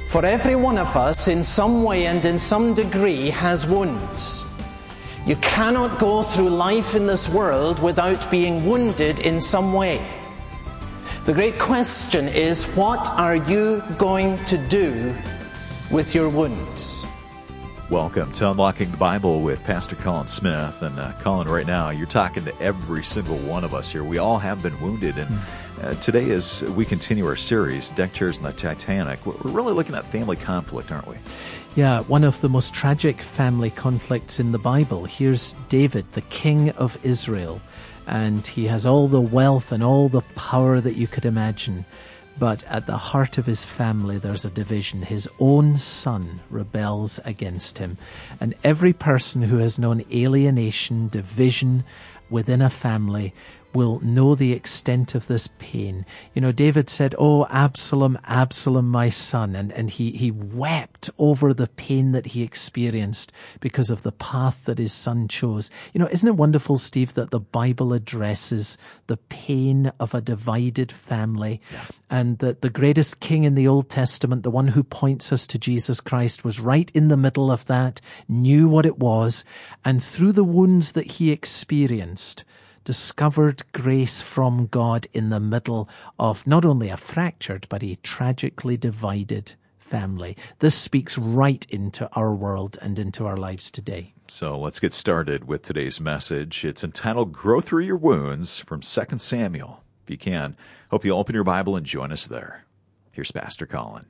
For every one of us, in some way and in some degree, has wounds. You cannot go through life in this world without being wounded in some way. The great question is, what are you going to do with your wounds? Welcome to Unlocking the Bible with Pastor Colin Smith. And Colin, right now, you're talking to every single one of us here. We all have been wounded. And today, as we continue our series, Deck Chairs in the Titanic, we're really looking at family conflict, aren't we? Yeah, one of the most tragic family conflicts in the Bible. Here's David, the king of Israel, and he has all the wealth and all the power that you could imagine. But at the heart of his family, there's a division. His own son rebels against him. And every person who has known alienation, division within a family will know the extent of this pain. You know, David said, "Oh, Absalom, Absalom, my son." And he wept over the pain that he experienced because of the path that his son chose. You know, isn't it wonderful, Steve, that the Bible addresses the pain of a divided family? Yeah. And that the greatest king in the Old Testament, the one who points us to Jesus Christ, was right in the middle of that, knew what it was, and through the wounds that he experienced, discovered grace from God in the middle of not only a fractured, but a tragically divided family. This speaks right into our world and into our lives today. So let's get started with today's message. It's entitled, Grow Through Your Wounds, from 2 Samuel. If you can, hope you'll open your Bible and join us there. Here's Pastor Colin.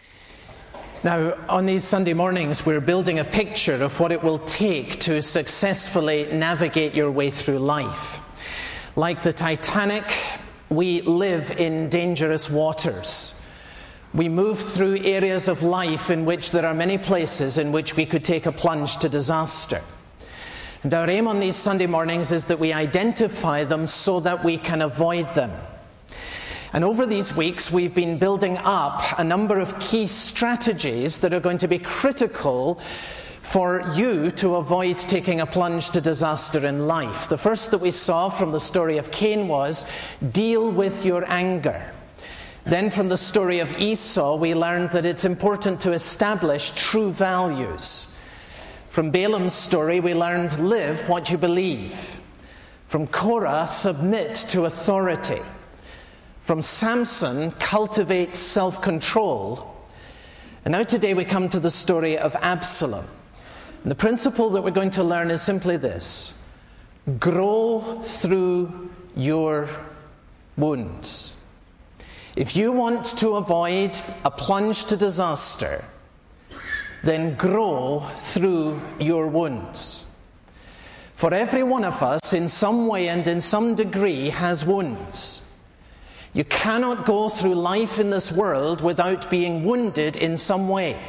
Now, on these Sunday mornings, we're building a picture of what it will take to successfully navigate your way through life. Like the Titanic, we live in dangerous waters. We move through areas of life in which there are many places in which we could take a plunge to disaster. And our aim on these Sunday mornings is that we identify them so that we can avoid them. And over these weeks, we've been building up a number of key strategies that are going to be critical for you to avoid taking a plunge to disaster in life. The first that we saw from the story of Cain was, deal with your anger. Then from the story of Esau, we learned that it's important to establish true values. From Balaam's story, we learned, live what you believe. From Korah, submit to authority. From Samson, cultivate self-control. And now today we come to the story of Absalom. And the principle that we're going to learn is simply this: grow through your wounds. If you want to avoid a plunge to disaster, then grow through your wounds. For every one of us, in some way and in some degree, has wounds. You cannot go through life in this world without being wounded in some way.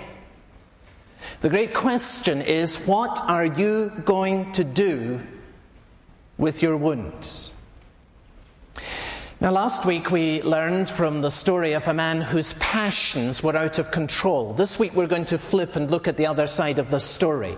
The great question is, what are you going to do with your wounds? Now, last week we learned from the story of a man whose passions were out of control. This week we're going to flip and look at the other side of the story.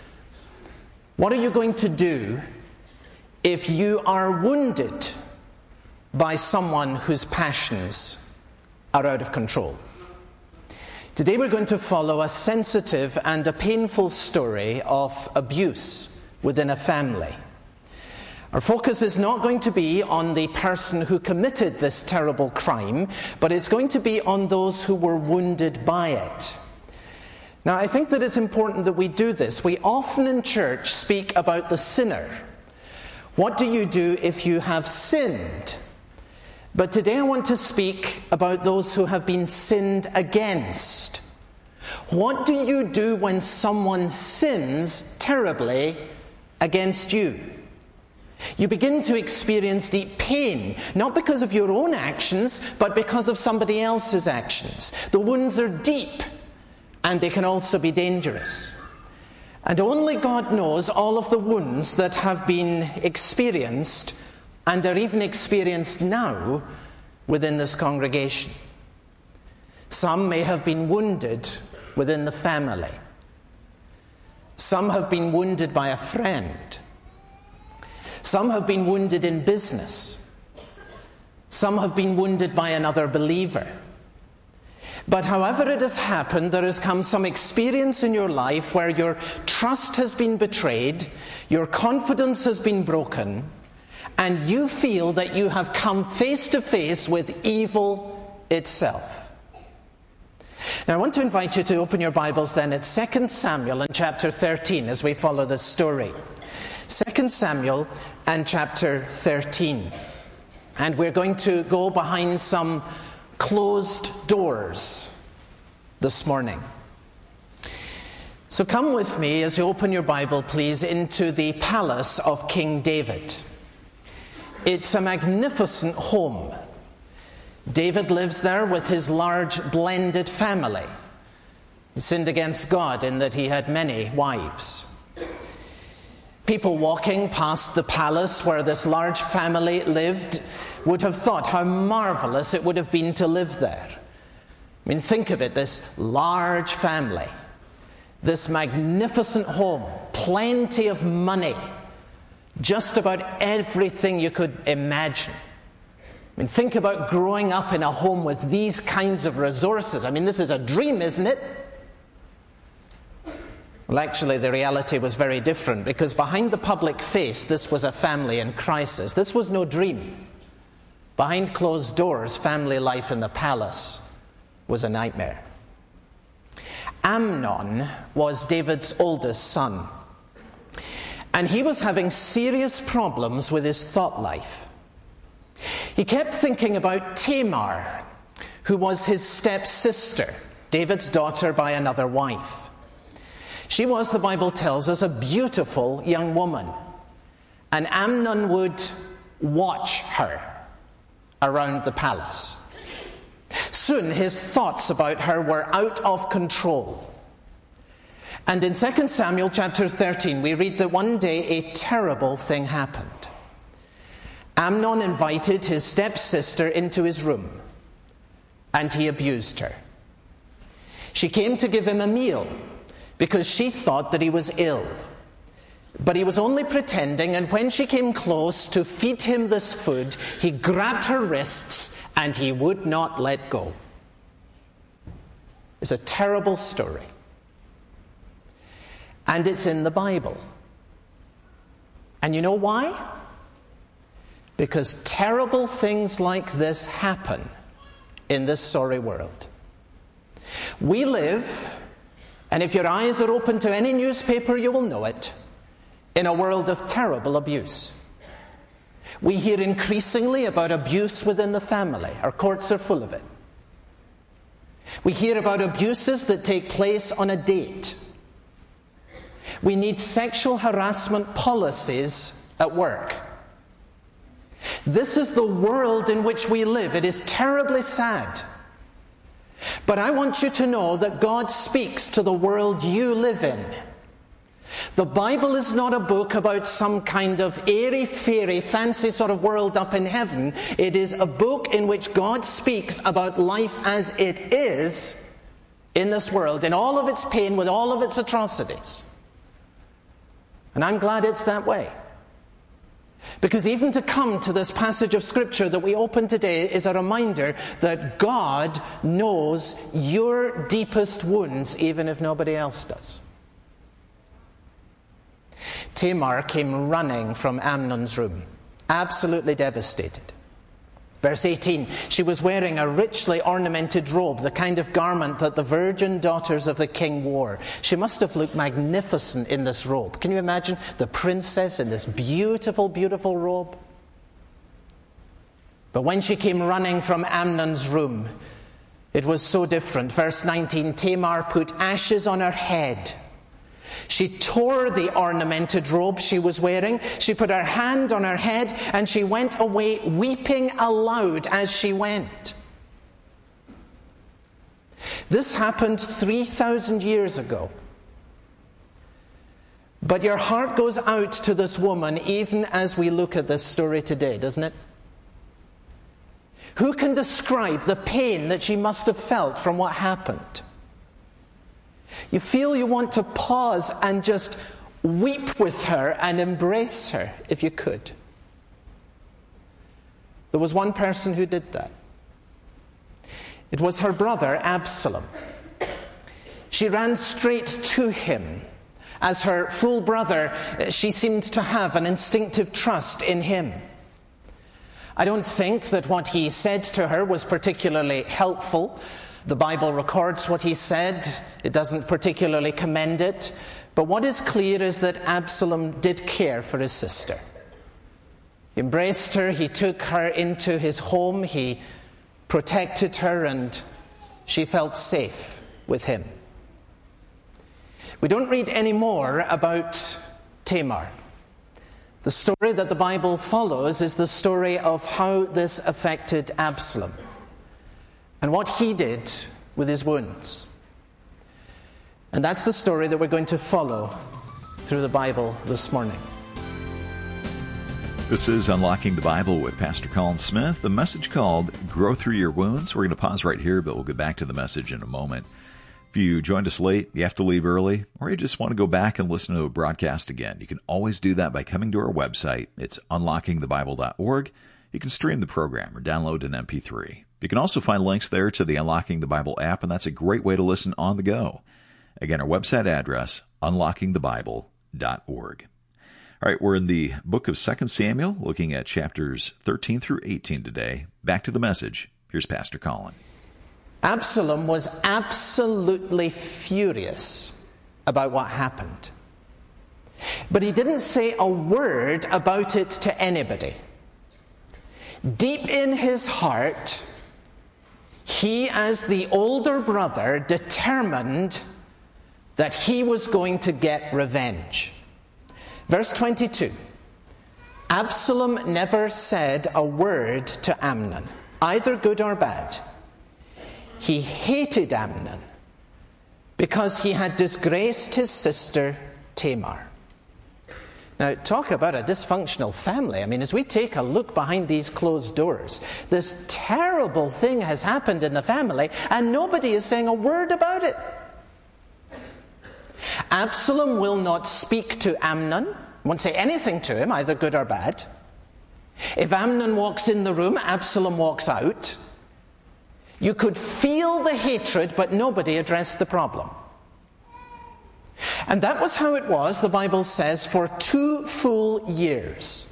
What are you going to do if you are wounded by someone whose passions are out of control? Today we're going to follow a sensitive and a painful story of abuse within a family. Our focus is not going to be on the person who committed this terrible crime, but it's going to be on those who were wounded by it. Now, I think that it's important that we do this. We often in church speak about the sinner. What do you do if you have sinned? But today I want to speak about those who have been sinned against. What do you do when someone sins terribly against you? You begin to experience deep pain, not because of your own actions, but because of somebody else's actions. The wounds are deep, and they can also be dangerous. And only God knows all of the wounds that have been experienced and are even experienced now within this congregation. Some may have been wounded within the family. Some have been wounded by a friend. Some have been wounded in business. Some have been wounded by another believer. But however it has happened, there has come some experience in your life where your trust has been betrayed, your confidence has been broken, and you feel that you have come face to face with evil itself. Now I want to invite you to open your Bibles then at 2 Samuel and chapter 13 as we follow this story. 2 Samuel and chapter 13. And we're going to go behind some closed doors this morning. So come with me as you open your Bible, please, into the palace of King David. It's a magnificent home. David lives there with his large blended family. He sinned against God in that he had many wives. People walking past the palace where this large family lived would have thought how marvelous it would have been to live there. I mean, think of it, this large family, this magnificent home, plenty of money, just about everything you could imagine. I mean, think about growing up in a home with these kinds of resources. I mean, this is a dream, isn't it? Well, actually, the reality was very different, because behind the public face, this was a family in crisis. This was no dream. Behind closed doors, family life in the palace was a nightmare. Amnon was David's oldest son, and he was having serious problems with his thought life. He kept thinking about Tamar, who was his stepsister, David's daughter by another wife. She was, the Bible tells us, a beautiful young woman, and Amnon would watch her around the palace. Soon his thoughts about her were out of control. And in 2 Samuel chapter 13 we read that one day a terrible thing happened. Amnon invited his stepsister into his room, and he abused her. She came to give him a meal because she thought that he was ill. But he was only pretending, and when she came close to feed him this food, he grabbed her wrists and he would not let go. It's a terrible story. And it's in the Bible. And you know why? Because terrible things like this happen in this sorry world. We live, and if your eyes are open to any newspaper, you will know it, in a world of terrible abuse. We hear increasingly about abuse within the family. Our courts are full of it. We hear about abuses that take place on a date. We need sexual harassment policies at work. This is the world in which we live. It is terribly sad. But I want you to know that God speaks to the world you live in. The Bible is not a book about some kind of airy-fairy, fancy sort of world up in heaven. It is a book in which God speaks about life as it is in this world, in all of its pain, with all of its atrocities. And I'm glad it's that way. Because even to come to this passage of Scripture that we open today is a reminder that God knows your deepest wounds, even if nobody else does. Tamar came running from Amnon's room, absolutely devastated. Verse 18, she was wearing a richly ornamented robe, the kind of garment that the virgin daughters of the king wore. She must have looked magnificent in this robe. Can you imagine the princess in this beautiful, beautiful robe? But when she came running from Amnon's room, it was so different. Verse 19, Tamar put ashes on her head. She tore the ornamented robe she was wearing. She put her hand on her head and she went away weeping aloud as she went. This happened 3,000 years ago. But your heart goes out to this woman even as we look at this story today, doesn't it? Who can describe the pain that she must have felt from what happened? You feel you want to pause and just weep with her and embrace her if you could. There was one person who did that. It was her brother, Absalom. She ran straight to him. As her full brother, she seemed to have an instinctive trust in him. I don't think that what he said to her was particularly helpful. The Bible records what he said. It doesn't particularly commend it. But what is clear is that Absalom did care for his sister. He embraced her, he took her into his home, he protected her, and she felt safe with him. We don't read any more about Tamar. The story that the Bible follows is the story of how this affected Absalom and what he did with his wounds. And that's the story that we're going to follow through the Bible this morning. This is Unlocking the Bible with Pastor Colin Smith, a message called Grow Through Your Wounds. We're going to pause right here, but we'll get back to the message in a moment. If you joined us late, you have to leave early, or you just want to go back and listen to a broadcast again, you can always do that by coming to our website. It's unlockingthebible.org. You can stream the program or download an MP3. You can also find links there to the Unlocking the Bible app, and that's a great way to listen on the go. Again, our website address, unlockingthebible.org. All right, we're in the book of 2 Samuel, looking at chapters 13 through 18 today. Back to the message. Here's Pastor Colin. Absalom was absolutely furious about what happened. But he didn't say a word about it to anybody. Deep in his heart, he, as the older brother, determined that he was going to get revenge. Verse 22, Absalom never said a word to Amnon, either good or bad. He hated Amnon because he had disgraced his sister Tamar. Now, talk about a dysfunctional family. I mean, as we take a look behind these closed doors, this terrible thing has happened in the family, and nobody is saying a word about it. Absalom will not speak to Amnon, won't say anything to him, either good or bad. If Amnon walks in the room, Absalom walks out. You could feel the hatred, but nobody addressed the problem. And that was how it was, the Bible says, for 2 full years.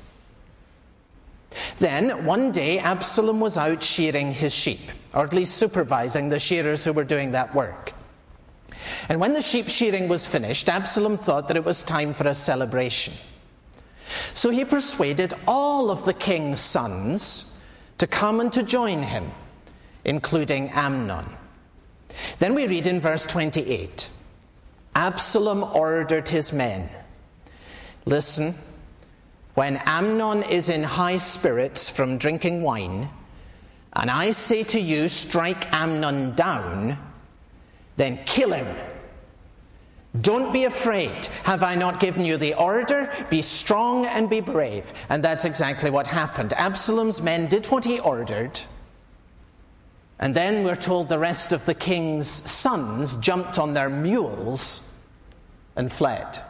Then, one day, Absalom was out shearing his sheep, or at least supervising the shearers who were doing that work. And when the sheep shearing was finished, Absalom thought that it was time for a celebration. So he persuaded all of the king's sons to come and to join him, including Amnon. Then we read in verse 28, Absalom ordered his men, listen, when Amnon is in high spirits from drinking wine, and I say to you, strike Amnon down, then kill him. Don't be afraid. Have I not given you the order? Be strong and be brave. And that's exactly what happened. Absalom's men did what he ordered. And then we're told the rest of the king's sons jumped on their mules and fled.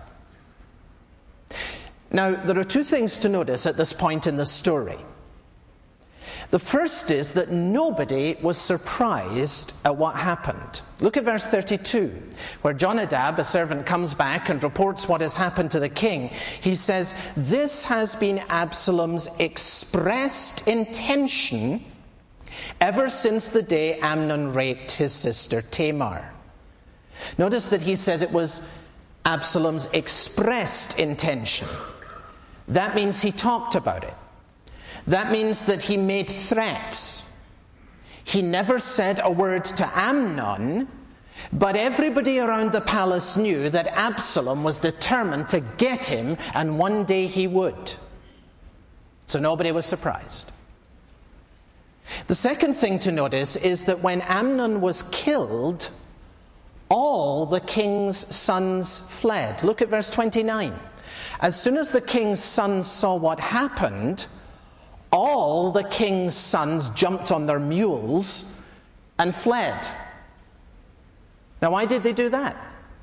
Now, there are 2 things to notice at this point in the story. The first is that nobody was surprised at what happened. Look at verse 32, where Jonadab, a servant, comes back and reports what has happened to the king. He says, this has been Absalom's expressed intention ever since the day Amnon raped his sister Tamar. Notice that he says it was Absalom's expressed intention. That means he talked about it. That means that he made threats. He never said a word to Amnon, but everybody around the palace knew that Absalom was determined to get him, and one day he would. So nobody was surprised. The second thing to notice is that when Amnon was killed, all the king's sons fled. Look at verse 29. As soon as the king's sons saw what happened, all the king's sons jumped on their mules and fled. Now, why did they do that?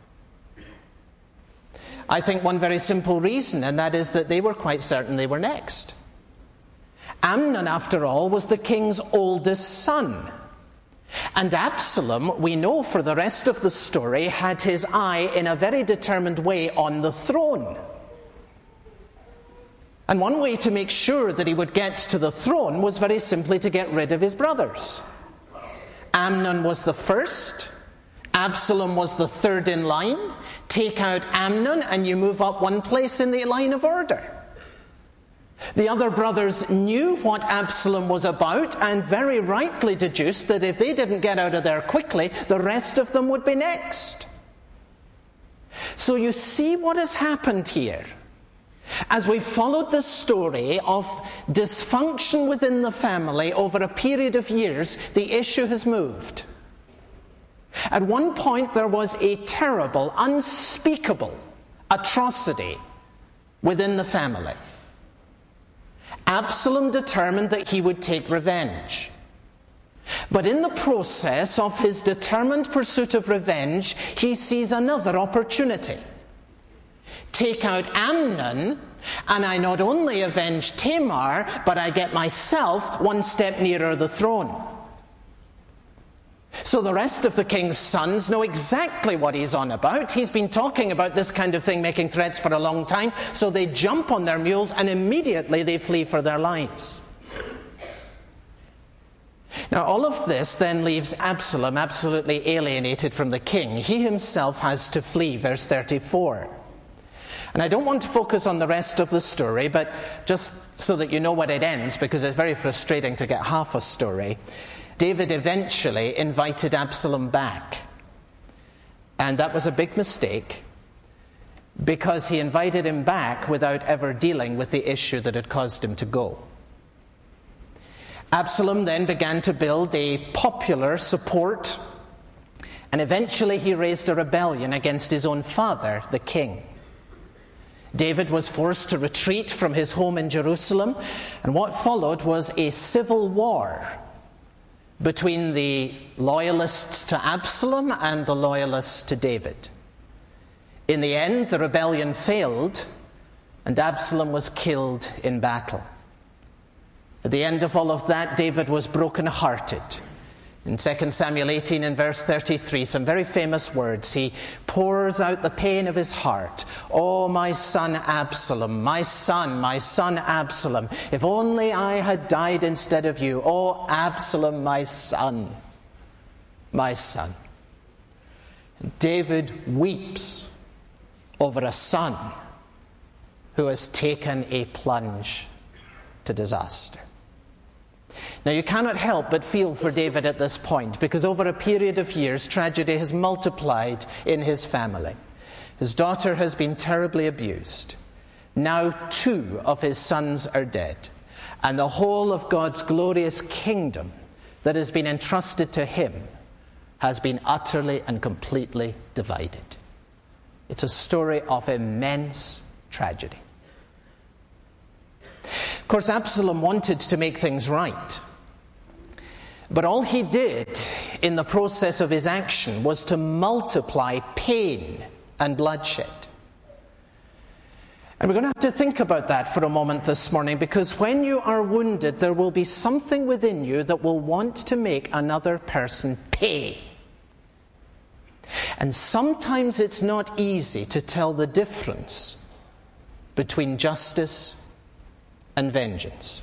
I think one very simple reason, and that is that they were quite certain they were next. Amnon, after all, was the king's oldest son. And Absalom, we know for the rest of the story, had his eye in a very determined way on the throne. And one way to make sure that he would get to the throne was very simply to get rid of his brothers. Amnon was the first. Absalom was the third in line. Take out Amnon and you move up one place in the line of order. The other brothers knew what Absalom was about and very rightly deduced that if they didn't get out of there quickly, the rest of them would be next. So you see what has happened here. As we've followed the story of dysfunction within the family over a period of years, the issue has moved. At one point there was a terrible, unspeakable atrocity within the family. Absalom determined that he would take revenge. But in the process of his determined pursuit of revenge, he sees another opportunity. Take out Amnon, and I not only avenge Tamar, but I get myself one step nearer the throne. So the rest of the king's sons know exactly what he's on about. He's been talking about this kind of thing, making threats for a long time. So they jump on their mules and immediately they flee for their lives. Now all of this then leaves Absalom absolutely alienated from the king. He himself has to flee, verse 34. And I don't want to focus on the rest of the story, but just so that you know where it ends, because it's very frustrating to get half a story. David eventually invited Absalom back. And that was a big mistake, because he invited him back without ever dealing with the issue that had caused him to go. Absalom then began to build a popular support, and eventually he raised a rebellion against his own father, the king. David was forced to retreat from his home in Jerusalem, and what followed was a civil war between the loyalists to Absalom and the loyalists to David. In the end, the rebellion failed, and Absalom was killed in battle. At the end of all of that, David was broken-hearted. In 2 Samuel 18 and verse 33, some very famous words. He pours out the pain of his heart. "Oh, my son Absalom, my son Absalom, if only I had died instead of you. Oh, Absalom, my son, my son." And David weeps over a son who has taken a plunge to disaster. Now you cannot help but feel for David at this point, because over a period of years, tragedy has multiplied in his family. His daughter has been terribly abused. Now 2 of his sons are dead, and the whole of God's glorious kingdom that has been entrusted to him has been utterly and completely divided. It's a story of immense tragedy. Of course, Absalom wanted to make things right. But all he did in the process of his action was to multiply pain and bloodshed. And we're going to have to think about that for a moment this morning, because when you are wounded, there will be something within you that will want to make another person pay. And sometimes it's not easy to tell the difference between justice and vengeance.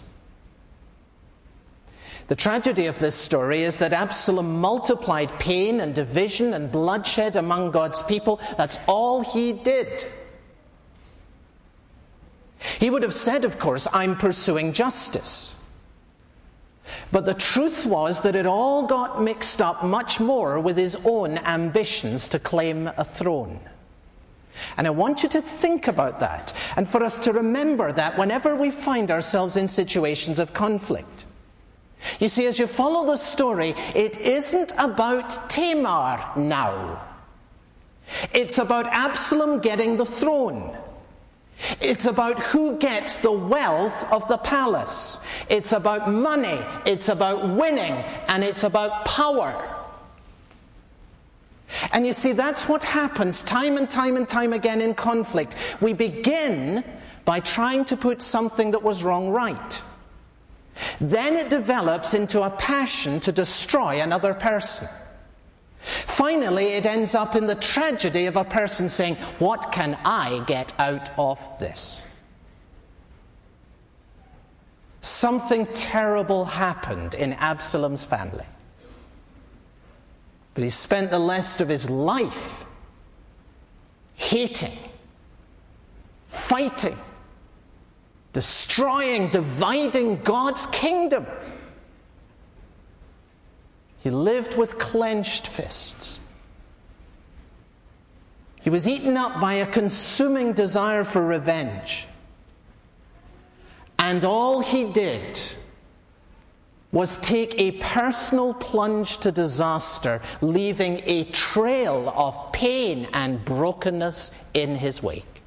The tragedy of this story is that Absalom multiplied pain and division and bloodshed among God's people. That's all he did. He would have said, of course, "I'm pursuing justice." But the truth was that it all got mixed up much more with his own ambitions to claim a throne. And I want you to think about that, and for us to remember that whenever we find ourselves in situations of conflict. You see, as you follow the story, it isn't about Tamar now. It's about Absalom getting the throne. It's about who gets the wealth of the palace. It's about money, it's about winning, and it's about power. And you see, that's what happens time and time and time again in conflict. We begin by trying to put something that was wrong right. Then it develops into a passion to destroy another person. Finally, it ends up in the tragedy of a person saying, "What can I get out of this?" Something terrible happened in Absalom's family. But he spent the rest of his life hating, fighting, destroying, dividing God's kingdom. He lived with clenched fists. He was eaten up by a consuming desire for revenge. And all he did was take a personal plunge to disaster, leaving a trail of pain and brokenness in his wake.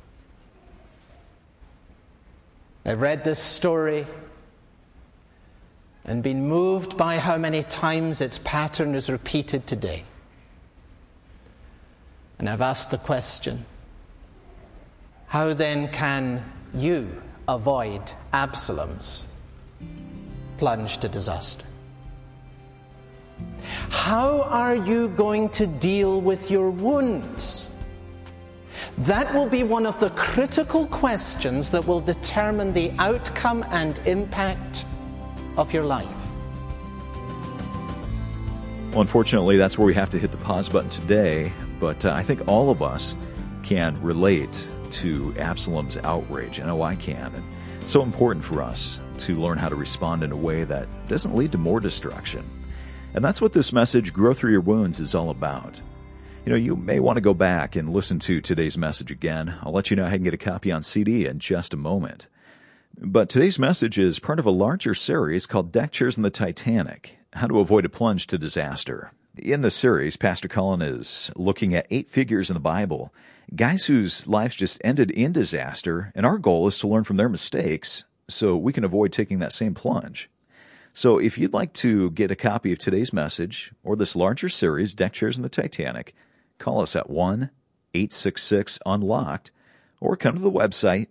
I've read this story and been moved by how many times its pattern is repeated today. And I've asked the question, how then can you avoid Absalom's plunge to disaster? How are you going to deal with your wounds? That will be one of the critical questions that will determine the outcome and impact of your life. Well, unfortunately, that's where we have to hit the pause button today, but I think all of us can relate to Absalom's outrage. I know I can. And it's so important for us to learn how to respond in a way that doesn't lead to more destruction. And that's what this message, Grow Through Your Wounds, is all about. You know, you may want to go back and listen to today's message again. I'll let you know how you can get a copy on CD in just a moment. But today's message is part of a larger series called Deck Chairs in the Titanic, How to Avoid a Plunge to Disaster. In this series, Pastor Colin is looking at 8 figures in the Bible, guys whose lives just ended in disaster, and our goal is to learn from their mistakes so we can avoid taking that same plunge. So if you'd like to get a copy of today's message or this larger series, Deck Chairs in the Titanic, call us at 1-866-UNLOCKED or come to the website,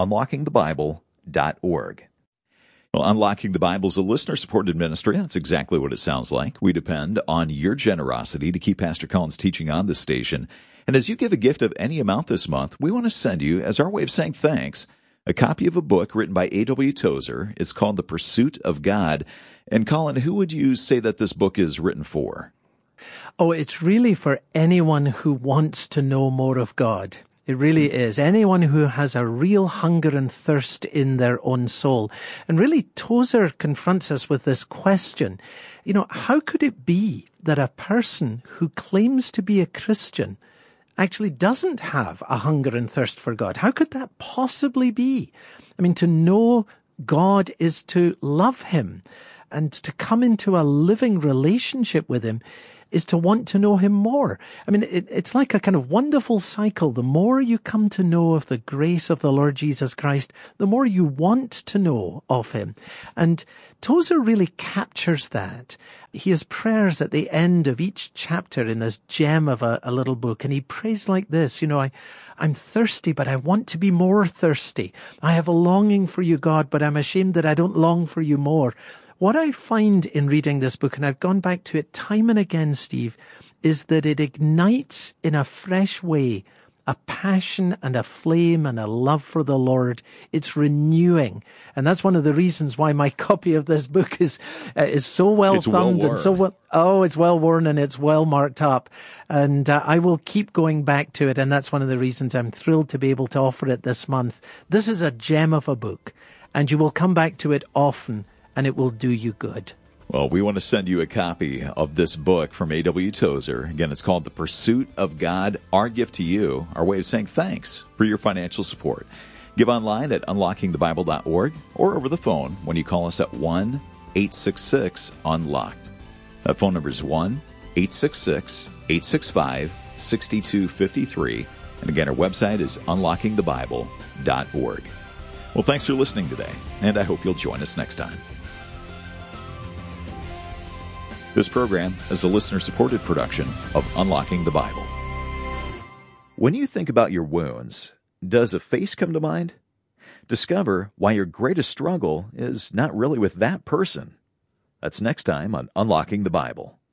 unlockingthebible.org. Well, Unlocking the Bible is a listener-supported ministry. That's exactly what it sounds like. We depend on your generosity to keep Pastor Colin's teaching on this station. And as you give a gift of any amount this month, we want to send you, as our way of saying thanks, a copy of a book written by A.W. Tozer. It's called The Pursuit of God. And Colin, who would you say that this book is written for? Oh, it's really for anyone who wants to know more of God. It really is. Anyone who has a real hunger and thirst in their own soul. And really, Tozer confronts us with this question. You know, how could it be that a person who claims to be a Christian actually doesn't have a hunger and thirst for God? How could that possibly be? I mean, to know God is to love Him, and to come into a living relationship with Him is to want to know Him more. I mean, it's like a kind of wonderful cycle. The more you come to know of the grace of the Lord Jesus Christ, the more you want to know of Him. And Tozer really captures that. He has prayers at the end of each chapter in this gem of a little book, and he prays like this, you know, I'm thirsty, but I want to be more thirsty. I have a longing for you, God, but I'm ashamed that I don't long for you more. What I find in reading this book, and I've gone back to it time and again, Steve, is that it ignites in a fresh way a passion and a flame and a love for the Lord. It's renewing. And that's one of the reasons why my copy of this book is so well thumbed and so well. Oh, it's well worn and it's well marked up. And I will keep going back to it. And that's one of the reasons I'm thrilled to be able to offer it this month. This is a gem of a book, and you will come back to it often, and it will do you good. Well, we want to send you a copy of this book from A.W. Tozer. Again, it's called The Pursuit of God, our gift to you, our way of saying thanks for your financial support. Give online at unlockingthebible.org or over the phone when you call us at 1-866-UNLOCKED. That phone number is 1-866-865-6253. And again, our website is unlockingthebible.org. Well, thanks for listening today, and I hope you'll join us next time. This program is a listener-supported production of Unlocking the Bible. When you think about your wounds, does a face come to mind? Discover why your greatest struggle is not really with that person. That's next time on Unlocking the Bible.